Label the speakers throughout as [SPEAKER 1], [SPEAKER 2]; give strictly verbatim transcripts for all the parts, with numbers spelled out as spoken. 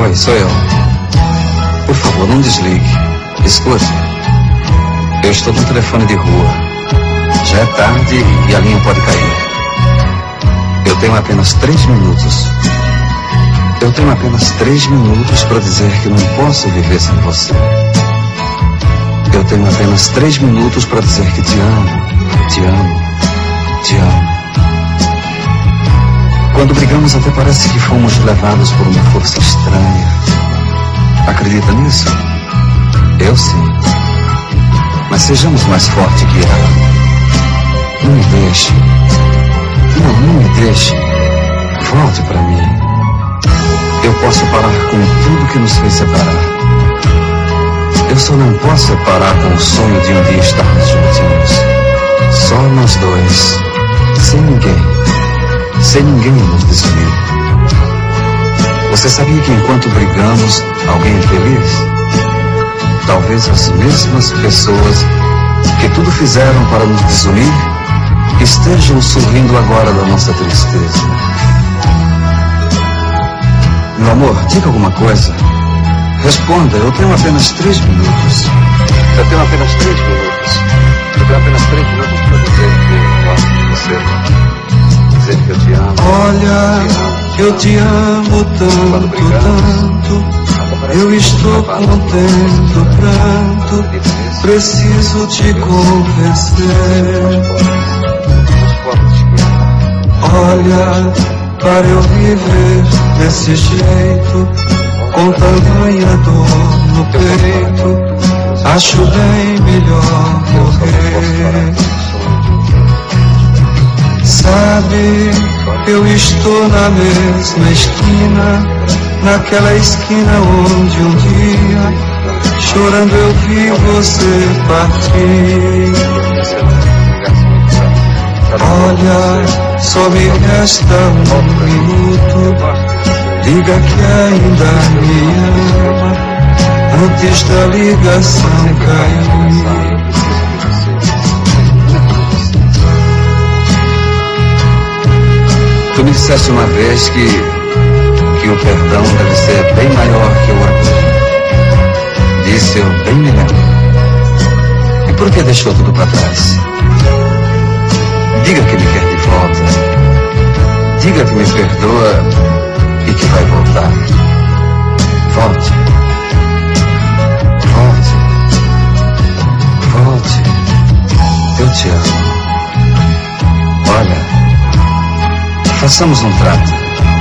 [SPEAKER 1] Oi, sou eu. Por favor, não desligue. Escute. Eu estou no telefone de rua. Já é tarde e a linha pode cair. Eu tenho apenas três minutos. Eu tenho apenas três minutos para dizer que não posso viver sem você. Eu tenho apenas três minutos para dizer que te amo, te amo, te amo. Quando brigamos até parece que fomos levados por uma força estranha. Acredita nisso? Eu sim. Mas sejamos mais fortes que ela. Não me deixe. Não, não me deixe. Volte para mim. Eu posso parar com tudo que nos fez separar. Eu só não posso separar com o sonho de um dia estarmos juntinhos. Só nós dois. Sem ninguém. Sem ninguém nos desunir. Você sabia que enquanto brigamos, alguém é feliz? Talvez as mesmas pessoas que tudo fizeram para nos desunir estejam sorrindo agora da nossa tristeza. Meu amor, diga alguma coisa. Responda, eu tenho apenas três minutos. Eu tenho apenas três minutos. Eu tenho apenas três minutos para dizer que eu gosto de você. Dizer que eu te amo.
[SPEAKER 2] Olha, eu te amo tanto, tanto. Eu estou contendo pranto. Preciso te convencer. Olha, para eu viver desse jeito, com tamanha dor no peito, acho bem melhor morrer. Sabe, eu estou na mesma esquina, naquela esquina onde um dia, chorando eu vi você partir. Olha, só me resta um minuto. Diga que ainda me ama antes da ligação cair.
[SPEAKER 1] Tu me disseste uma vez que, que o perdão deve ser bem maior que o amor. Disse eu, bem melhor. E por que deixou tudo para trás? Diga que me quer de volta. Diga que me perdoa e que vai voltar. Volte. Volte. Volte. Eu te amo. Olha, façamos um trato.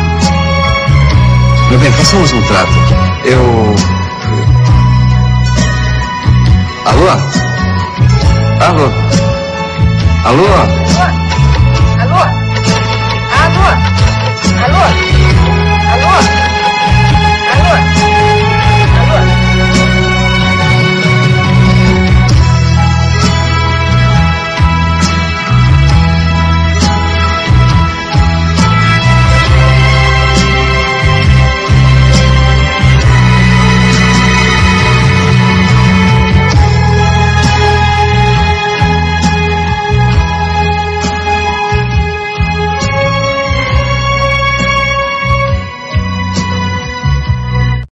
[SPEAKER 1] Meu bem, façamos um trato. Eu... Alô? Alô? Alô?